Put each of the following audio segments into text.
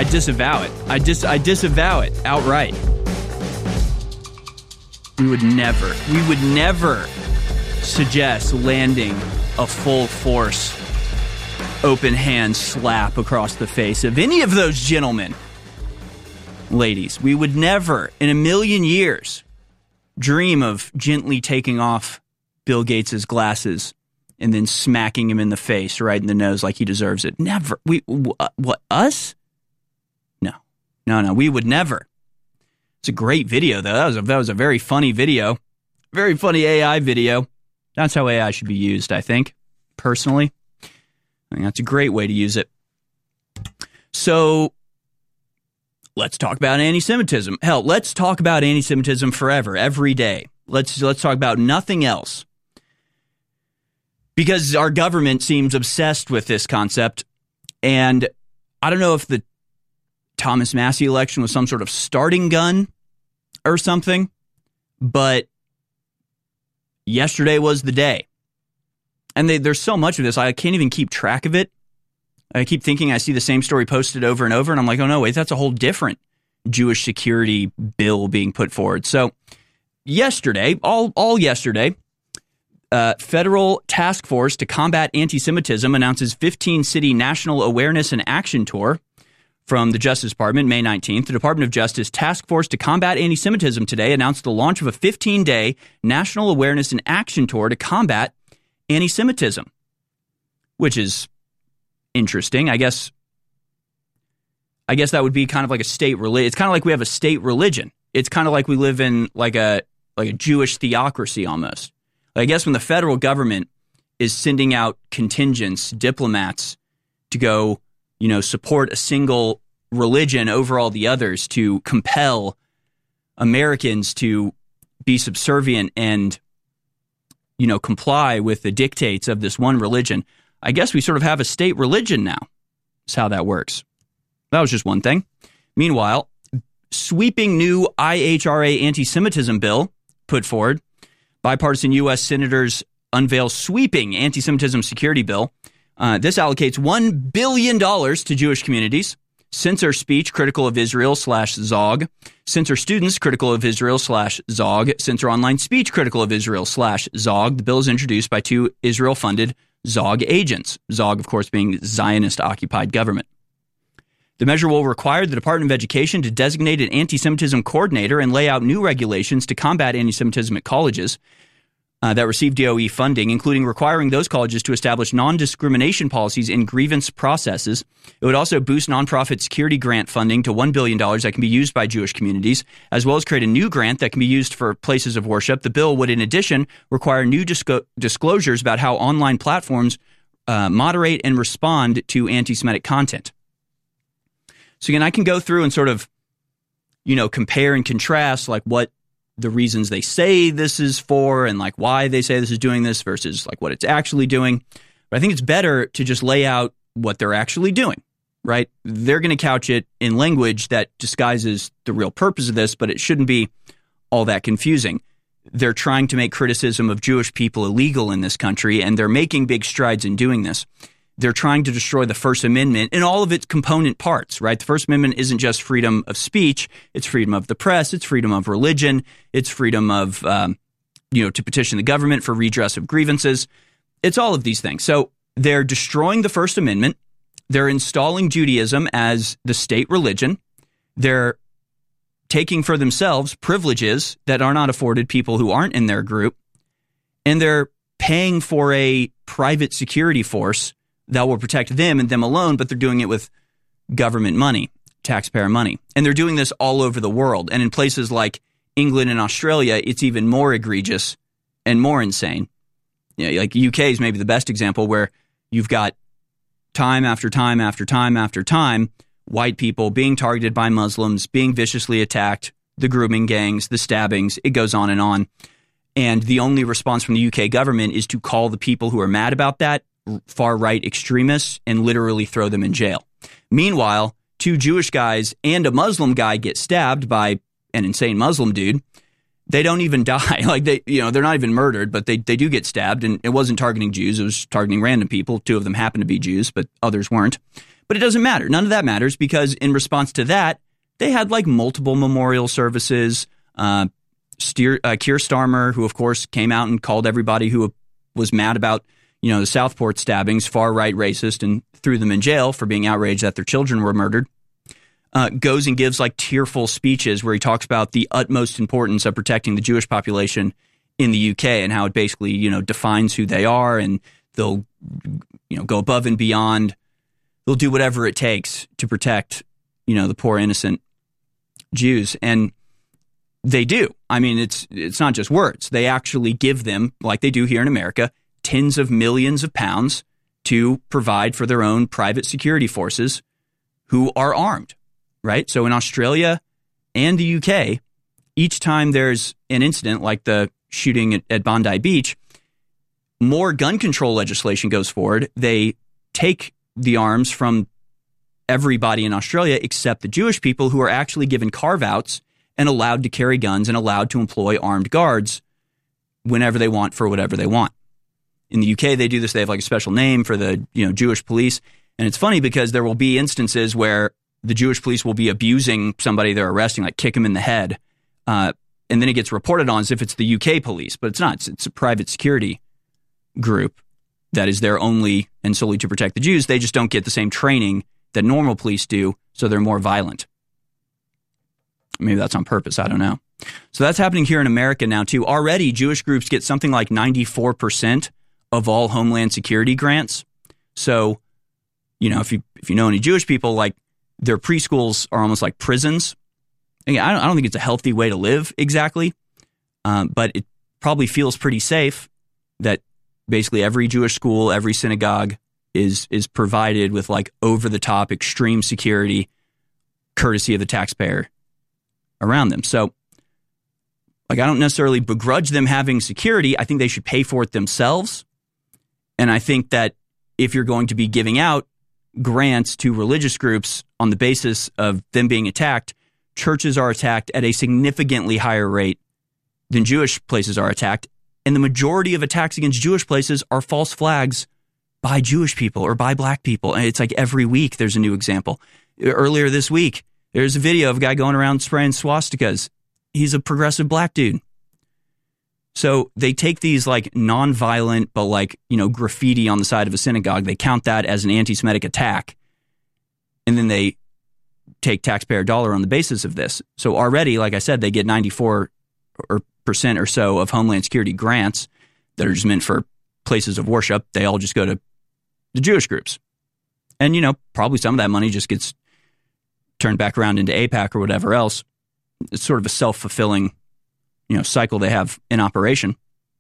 disavow it. I disavow it outright. We would never suggest landing a full force, open hand slap across the face of any of those gentlemen. Ladies, we would never in a million years dream of gently taking off Bill Gates' glasses and then smacking him in the face, right in the nose like he deserves it. Never. What, us? No, we would never. It's a great video, though. That was a very funny video. Very funny AI video. That's how AI should be used, I think, personally. I think that's a great way to use it. So, let's talk about anti-Semitism. Hell, let's talk about anti-Semitism forever, every day. Let's talk about nothing else. Because our government seems obsessed with this concept. And I don't know if the Thomas Massie election was some sort of starting gun or something, but yesterday was the day. And there's so much of this, I can't even keep track of it. I keep thinking I see the same story posted over and over, and I'm like, oh no, wait, that's a whole different Jewish security bill being put forward. So yesterday, all yesterday, Federal Task Force to Combat Anti-Semitism announces 15-city National Awareness and Action Tour from the Justice Department, May 19th. The Department of Justice Task Force to Combat Anti-Semitism today announced the launch of a 15-day National Awareness and Action Tour to combat anti-Semitism, which is interesting. I guess that would be kind of like a state religion. It's kind of like we have a state religion. It's kind of like we live in like a Jewish theocracy almost. I guess when the federal government is sending out contingents, diplomats, to go, support a single religion over all the others, to compel Americans to be subservient and, comply with the dictates of this one religion, I guess we sort of have a state religion now. That's how that works. That was just one thing. Meanwhile, sweeping new IHRA anti-Semitism bill put forward. Bipartisan U.S. senators unveil sweeping anti-Semitism security bill. This allocates $1 billion to Jewish communities, censor speech critical of Israel /Zog, censor students critical of Israel /Zog, censor online speech critical of Israel /Zog. The bill is introduced by two Israel-funded Zog agents, Zog, of course, being Zionist-occupied government. The measure will require the Department of Education to designate an anti-Semitism coordinator and lay out new regulations to combat anti-Semitism at colleges that receive DOE funding, including requiring those colleges to establish non-discrimination policies in grievance processes. It would also boost nonprofit security grant funding to $1 billion that can be used by Jewish communities, as well as create a new grant that can be used for places of worship. The bill would, in addition, require new disclosures about how online platforms moderate and respond to anti-Semitic content. So again, I can go through and sort of, compare and contrast like what the reasons they say this is for and like why they say this is doing this versus like what it's actually doing. But I think it's better to just lay out what they're actually doing, right? They're going to couch it in language that disguises the real purpose of this, but it shouldn't be all that confusing. They're trying to make criticism of Jewish people illegal in this country, and they're making big strides in doing this. They're trying to destroy the First Amendment in all of its component parts, right? The First Amendment isn't just freedom of speech. It's freedom of the press. It's freedom of religion. It's freedom of, to petition the government for redress of grievances. It's all of these things. So they're destroying the First Amendment. They're installing Judaism as the state religion. They're taking for themselves privileges that are not afforded people who aren't in their group. And they're paying for a private security force that will protect them and them alone, but they're doing it with government money, taxpayer money. And they're doing this all over the world. And in places like England and Australia, it's even more egregious and more insane. Like UK is maybe the best example, where you've got time after time after time after time, white people being targeted by Muslims, being viciously attacked, the grooming gangs, the stabbings, it goes on. And the only response from the UK government is to call the people who are mad about that far-right extremists and literally throw them in jail. Meanwhile, two Jewish guys and a Muslim guy get stabbed by an insane Muslim dude. They don't even die. Like they're not even murdered, but they do get stabbed. And it wasn't targeting Jews. It was targeting random people. Two of them happened to be Jews, but others weren't. But it doesn't matter. None of that matters because in response to that, they had like multiple memorial services. Keir Starmer, who of course came out and called everybody who was mad about, the Southport stabbings, far-right racist, and threw them in jail for being outraged that their children were murdered, goes and gives like tearful speeches where he talks about the utmost importance of protecting the Jewish population in the UK and how it basically, defines who they are, and they'll, go above and beyond. They'll do whatever it takes to protect, the poor innocent Jews. And they do. I mean, it's not just words. They actually give them, like they do here in America, tens of millions of pounds to provide for their own private security forces who are armed, right? So in Australia and the UK, each time there's an incident like the shooting at Bondi Beach, more gun control legislation goes forward. They take the arms from everybody in Australia except the Jewish people, who are actually given carve-outs and allowed to carry guns and allowed to employ armed guards whenever they want for whatever they want. In the UK, they do this. They have like a special name for the Jewish police. And it's funny because there will be instances where the Jewish police will be abusing somebody they're arresting, like kick them in the head. And then it gets reported on as if it's the UK police, but it's not. It's a private security group that is there only and solely to protect the Jews. They just don't get the same training that normal police do, so they're more violent. Maybe that's on purpose. I don't know. So that's happening here in America now, too. Already, Jewish groups get something like 94% of all Homeland Security grants. So, if you know any Jewish people, like their preschools are almost like prisons. Again, I don't think it's a healthy way to live exactly, but it probably feels pretty safe that basically every Jewish school, every synagogue is provided with like over-the-top extreme security, courtesy of the taxpayer around them. So, like, I don't necessarily begrudge them having security. I think they should pay for it themselves. And I think that if you're going to be giving out grants to religious groups on the basis of them being attacked, churches are attacked at a significantly higher rate than Jewish places are attacked. And the majority of attacks against Jewish places are false flags by Jewish people or by black people. And it's like every week there's a new example. Earlier this week, there's a video of a guy going around spraying swastikas. He's a progressive black dude. So they take these like nonviolent, but like, graffiti on the side of a synagogue. They count that as an anti-Semitic attack. And then they take taxpayer dollar on the basis of this. So already, like I said, they get 94% or so of Homeland Security grants that are just meant for places of worship. They all just go to the Jewish groups. And, probably some of that money just gets turned back around into AIPAC or whatever else. It's sort of a self-fulfilling, cycle they have in operation.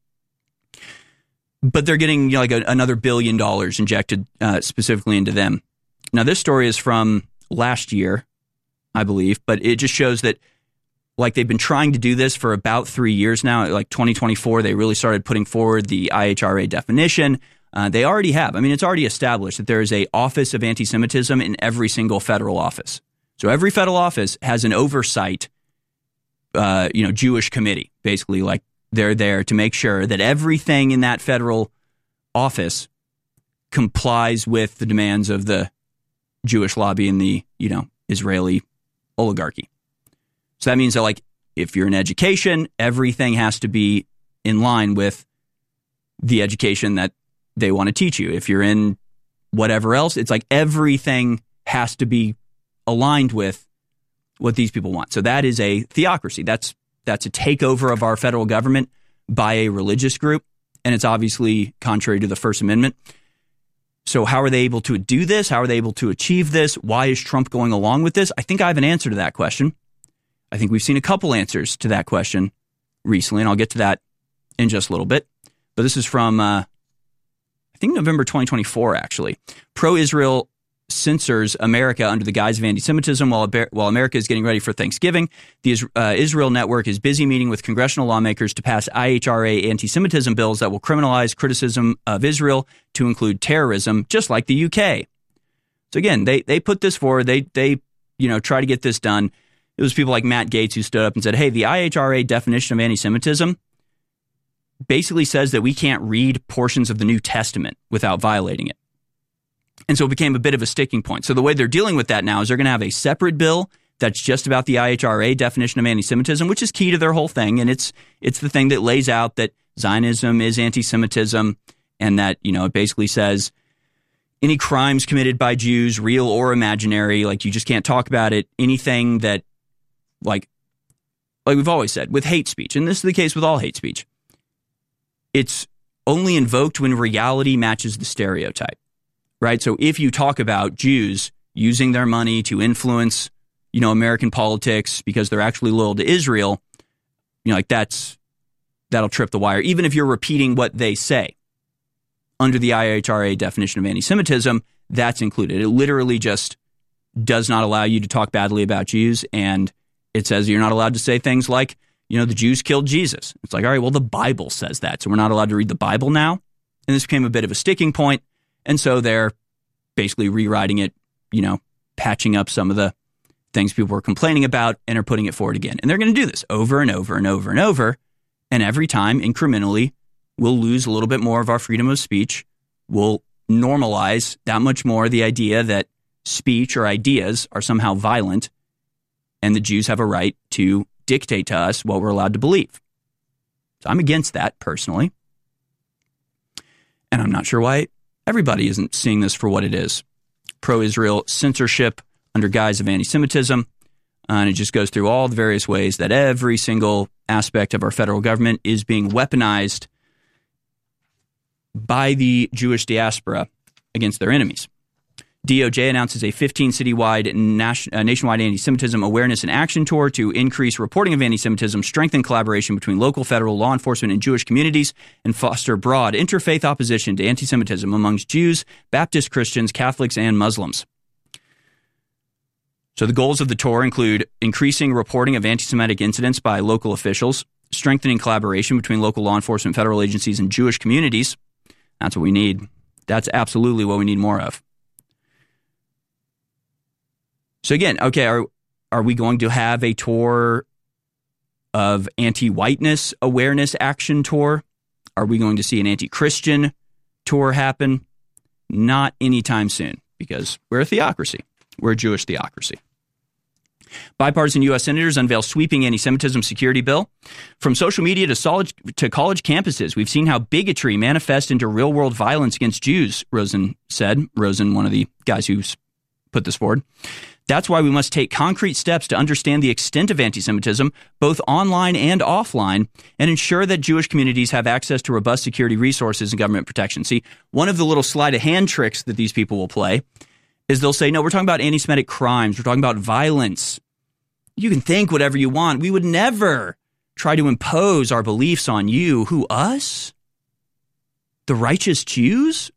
But they're getting another $1 billion injected specifically into them. Now, this story is from last year, I believe, but it just shows that like they've been trying to do this for about 3 years now. Like 2024, they really started putting forward the IHRA definition. They already have. I mean, it's already established that there is a Office of Anti-Semitism in every single federal office. So every federal office has an oversight, Jewish committee. Basically, like they're there to make sure that everything in that federal office complies with the demands of the Jewish lobby and the, Israeli oligarchy. So that means that, like, if you're in education, everything has to be in line with the education that they want to teach you. If you're in whatever else, it's like everything has to be aligned with what these people want. So that is a theocracy. That's a takeover of our federal government by a religious group, and it's obviously contrary to the First Amendment. So how are they able to do this? How are they able to achieve this? Why is Trump going along with this? I think I have an answer to that question. I think we've seen a couple answers to that question recently, and I'll get to that in just a little bit. But this is from, I think, November 2024, actually. Pro-Israel censors America under the guise of anti-Semitism while America is getting ready for Thanksgiving. The Israel Network is busy meeting with congressional lawmakers to pass IHRA anti-Semitism bills that will criminalize criticism of Israel to include terrorism, just like the UK. So again, they put this forward. They try to get this done. It was people like Matt Gaetz who stood up and said, hey, the IHRA definition of anti-Semitism basically says that we can't read portions of the New Testament without violating it. And so it became a bit of a sticking point. So the way they're dealing with that now is they're going to have a separate bill that's just about the IHRA definition of anti-Semitism, which is key to their whole thing. And it's the thing that lays out that Zionism is anti-Semitism, and that, it basically says any crimes committed by Jews, real or imaginary, like you just can't talk about it. Anything that, like we've always said, with hate speech, and this is the case with all hate speech, it's only invoked when reality matches the stereotype. Right? So if you talk about Jews using their money to influence, American politics because they're actually loyal to Israel, that'll trip the wire. Even if you're repeating what they say under the IHRA definition of anti-Semitism, that's included. It literally just does not allow you to talk badly about Jews. And it says you're not allowed to say things like, the Jews killed Jesus. It's like, all right, well, the Bible says that. So we're not allowed to read the Bible now. And this became a bit of a sticking point. And so they're basically rewriting it, patching up some of the things people were complaining about and are putting it forward again. And they're going to do this over and over and over and over. And every time, incrementally, we'll lose a little bit more of our freedom of speech. We'll normalize that much more the idea that speech or ideas are somehow violent, and the Jews have a right to dictate to us what we're allowed to believe. So I'm against that personally. And I'm not sure why everybody isn't seeing this for what it is. Pro-Israel censorship under guise of anti-Semitism. And it just goes through all the various ways that every single aspect of our federal government is being weaponized by the Jewish diaspora against their enemies. DOJ announces a 15-citywide nationwide anti-Semitism awareness and action tour to increase reporting of anti-Semitism, strengthen collaboration between local, federal, law enforcement, and Jewish communities, and foster broad interfaith opposition to anti-Semitism amongst Jews, Baptist Christians, Catholics, and Muslims. So the goals of the tour include increasing reporting of anti-Semitic incidents by local officials, strengthening collaboration between local law enforcement, federal agencies, and Jewish communities. That's what we need. That's absolutely what we need more of. So again, okay, are we going to have a tour of anti-whiteness awareness action tour? Are we going to see an anti-Christian tour happen? Not anytime soon, because we're a theocracy. We're a Jewish theocracy. Bipartisan U.S. senators unveil sweeping anti-Semitism security bill. From social media to college campuses, we've seen how bigotry manifests into real-world violence against Jews, Rosen said. Rosen, one of the guys who's put this forward. That's why we must take concrete steps to understand the extent of anti-Semitism, both online and offline, and ensure that Jewish communities have access to robust security resources and government protection. See, one of the little sleight of hand tricks that these people will play is they'll say, no, we're talking about anti-Semitic crimes. We're talking about violence. You can think whatever you want. We would never try to impose our beliefs on you. Who, us? The righteous Jews?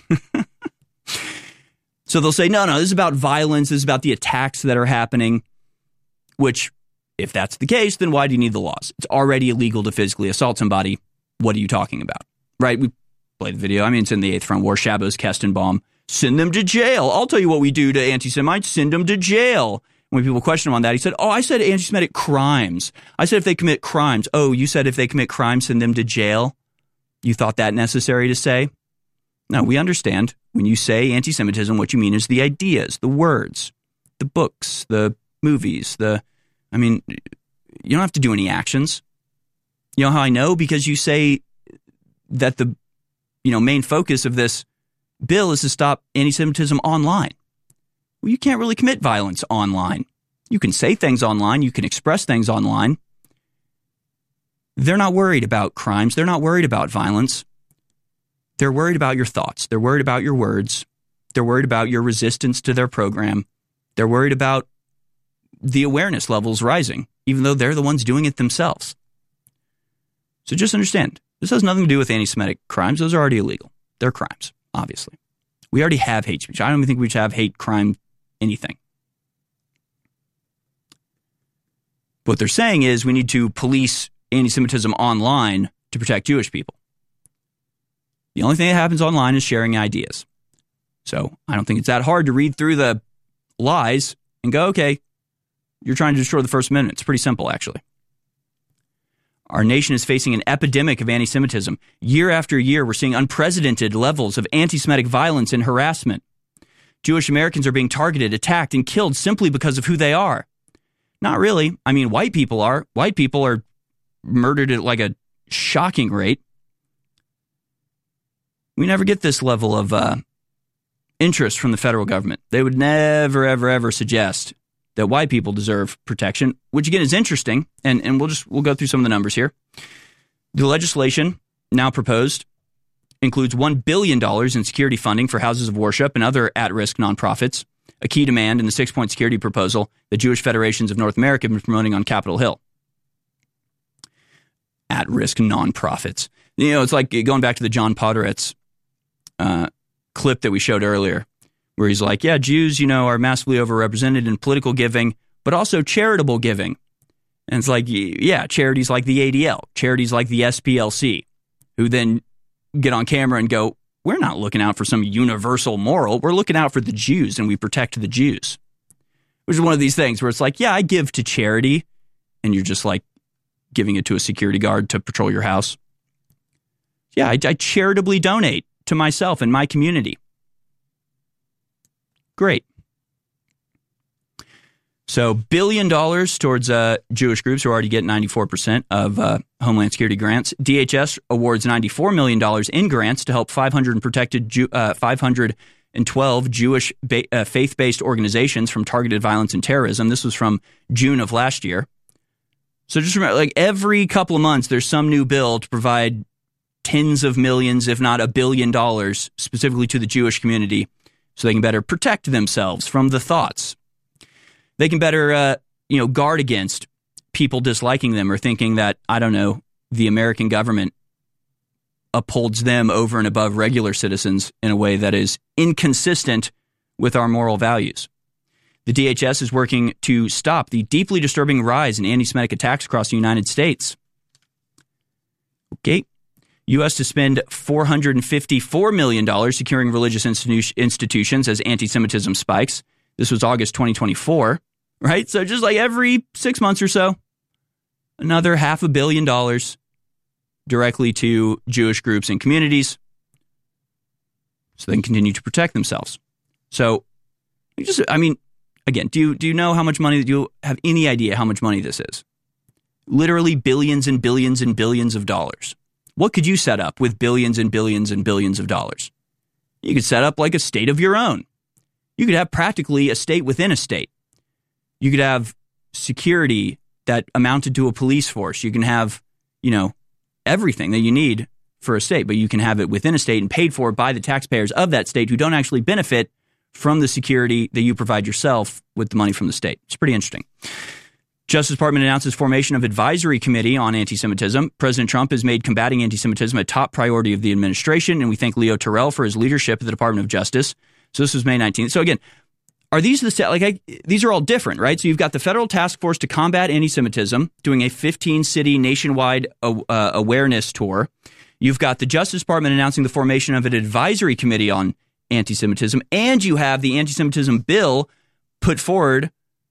So they'll say, no, this is about violence. This is about the attacks that are happening, which, if that's the case, then why do you need the laws? It's already illegal to physically assault somebody. What are you talking about? Right? We played the video. I mean, it's in the Eighth Front War. Shabbos Kestenbaum. Send them to jail. I'll tell you what we do to anti-Semites. Send them to jail. When people questioned him on that, he said, I said anti-Semitic crimes. I said if they commit crimes. Oh, you said if they commit crimes, send them to jail? You thought that necessary to say? No, we understand. When you say anti-Semitism, what you mean is the ideas, the words, the books, the movies, you don't have to do any actions. You know how I know? Because you say that the main focus of this bill is to stop anti-Semitism online. Well, you can't really commit violence online. You can say things online. You can express things online. They're not worried about crimes. They're not worried about violence. They're worried about your thoughts. They're worried about your words. They're worried about your resistance to their program. They're worried about the awareness levels rising, even though they're the ones doing it themselves. So just understand, this has nothing to do with anti-Semitic crimes. Those are already illegal. They're crimes, obviously. We already have hate speech. I don't even think we should have hate crime anything. What they're saying is we need to police anti-Semitism online to protect Jewish people. The only thing that happens online is sharing ideas. So I don't think it's that hard to read through the lies and go, okay, you're trying to destroy the First Amendment. It's pretty simple, actually. Our nation is facing an epidemic of anti-Semitism. Year after year, we're seeing unprecedented levels of anti-Semitic violence and harassment. Jewish Americans are being targeted, attacked, and killed simply because of who they are. Not really. I mean, white people are. White people are murdered at like a shocking rate. We never get this level of interest from the federal government. They would never, ever, ever suggest that white people deserve protection, which again is interesting. And we'll go through some of the numbers here. The legislation now proposed includes $1 billion in security funding for houses of worship and other at-risk nonprofits, a key demand in the 6-point security proposal that Jewish Federations of North America have been promoting on Capitol Hill. At-risk nonprofits. You know, it's like going back to the John Podhoretz clip that we showed earlier, where he's like, yeah, Jews, you know, are massively overrepresented in political giving, but also charitable giving. And it's like, yeah, charities like the ADL, charities like the SPLC, who then get on camera and go, we're not looking out for some universal moral. We're looking out for the Jews, and we protect the Jews. Which is one of these things where it's like, yeah, I give to charity, and you're just like giving it to a security guard to patrol your house. Yeah, I charitably donate to myself and my community. Great. So $1 billion towards Jewish groups who already get 94% of Homeland Security grants. DHS awards $94 million in grants to help 512 Jewish faith-based organizations from targeted violence and terrorism. This was from June of last year. So just remember, like every couple of months, there's some new bill to provide tens of millions, if not $1 billion, specifically to the Jewish community, so they can better protect themselves from the thoughts. They can better, guard against people disliking them or thinking that, I don't know, the American government upholds them over and above regular citizens in a way that is inconsistent with our moral values. The DHS is working to stop the deeply disturbing rise in anti-Semitic attacks across the United States. Okay. U.S. to spend $454 million securing religious institutions as anti-Semitism spikes. This was August 2024, right? So just like every 6 months or so, another $500 million directly to Jewish groups and communities so they can continue to protect themselves. So, again, do you know how much money, do you have any idea how much money this is? Literally billions and billions and billions of dollars. What could you set up with billions and billions and billions of dollars? You could set up like a state of your own. You could have practically a state within a state. You could have security that amounted to a police force. You can have, everything that you need for a state, but you can have it within a state and paid for by the taxpayers of that state who don't actually benefit from the security that you provide yourself with the money from the state. It's pretty interesting. Justice Department announces formation of advisory committee on anti-Semitism. President Trump has made combating anti-Semitism a top priority of the administration, and we thank Leo Terrell for his leadership at the Department of Justice. So this was May 19th. So again, are these these are all different, right? So you've got the Federal Task Force to Combat Anti-Semitism doing a 15-city nationwide awareness tour. You've got the Justice Department announcing the formation of an advisory committee on anti-Semitism, and you have the anti-Semitism bill put forward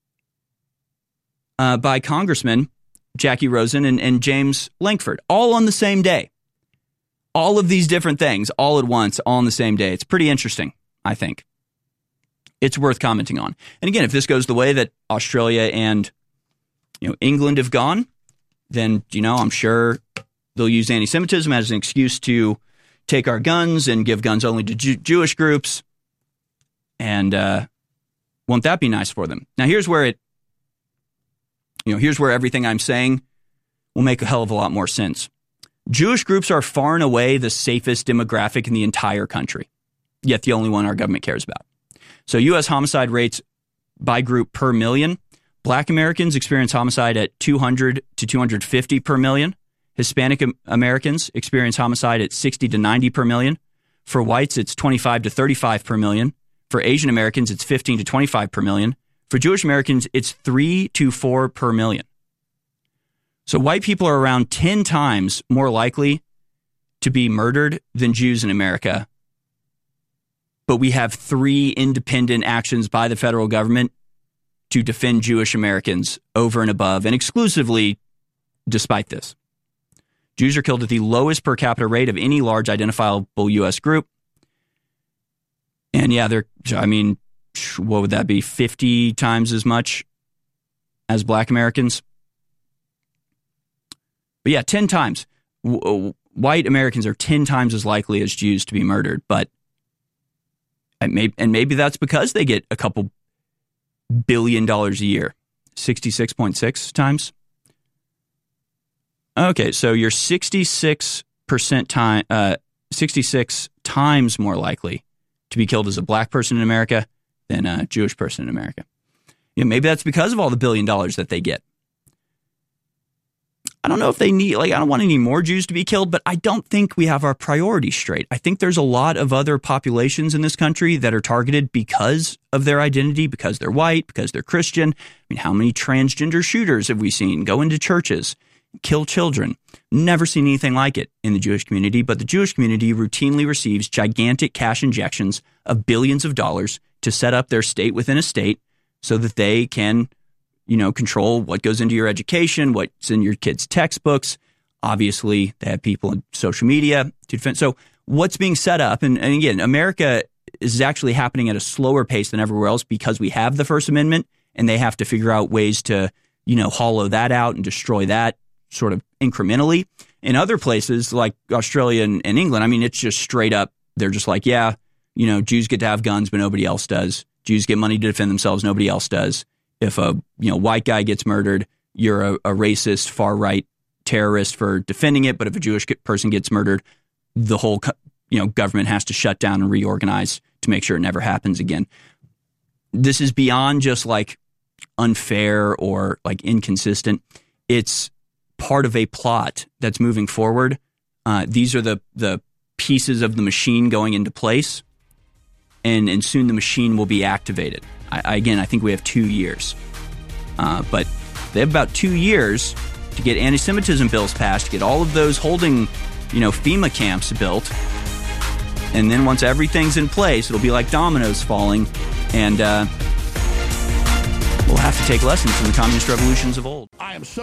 by Congressman Jackie Rosen and James Lankford, all on the same day. All of these different things, all at once, all on the same day. It's pretty interesting, I think. It's worth commenting on. And again, if this goes the way that Australia and England have gone, then I'm sure they'll use anti-Semitism as an excuse to take our guns and give guns only to Jewish groups. And won't that be nice for them? Now, here's where everything I'm saying will make a hell of a lot more sense. Jewish groups are far and away the safest demographic in the entire country, yet the only one our government cares about. So U.S. homicide rates by group per million. Black Americans experience homicide at 200 to 250 per million. Hispanic Americans experience homicide at 60 to 90 per million. For whites, it's 25 to 35 per million. For Asian Americans, it's 15 to 25 per million. For Jewish Americans, it's 3 to 4 per million. So white people are around 10 times more likely to be murdered than Jews in America. But we have 3 independent actions by the federal government to defend Jewish Americans over and above and exclusively despite this. Jews are killed at the lowest per capita rate of any large identifiable U.S. group. And yeah, what would that be, 50 times as much as black Americans. But yeah, 10 times. White Americans are 10 times as likely as Jews to be murdered. But maybe that's because they get a couple $1 billion a year. 66.6 times. Okay, so you're 66 times more likely to be killed as a black person in America than a Jewish person in America. Yeah, maybe that's because of all the $1 billion that they get. I don't know if they need, I don't want any more Jews to be killed, but I don't think we have our priorities straight. I think there's a lot of other populations in this country that are targeted because of their identity, because they're white, because they're Christian. I mean, how many transgender shooters have we seen go into churches, kill children? Never seen anything like it in the Jewish community, but the Jewish community routinely receives gigantic cash injections of billions of dollars to set up their state within a state so that they can control what goes into your education, what's in your kids' textbooks. Obviously, they have people in social media to defend. So what's being set up, and again, America is actually happening at a slower pace than everywhere else because we have the First Amendment, and they have to figure out ways to, hollow that out and destroy that sort of incrementally. In other places like Australia and England, I mean, it's just straight up. They're just like, Jews get to have guns, but nobody else does. Jews get money to defend themselves. Nobody else does. If a white guy gets murdered, you're a racist, far-right terrorist for defending it. But if a Jewish person gets murdered, the whole government has to shut down and reorganize to make sure it never happens again. This is beyond just unfair or inconsistent. It's part of a plot that's moving forward. These are the pieces of the machine going into place, and soon the machine will be activated. I think we have 2 years. But they have about 2 years to get anti-Semitism bills passed, to get all of those holding, FEMA camps built. And then once everything's in place, it'll be like dominoes falling. And we'll have to take lessons from the communist revolutions of old. I am so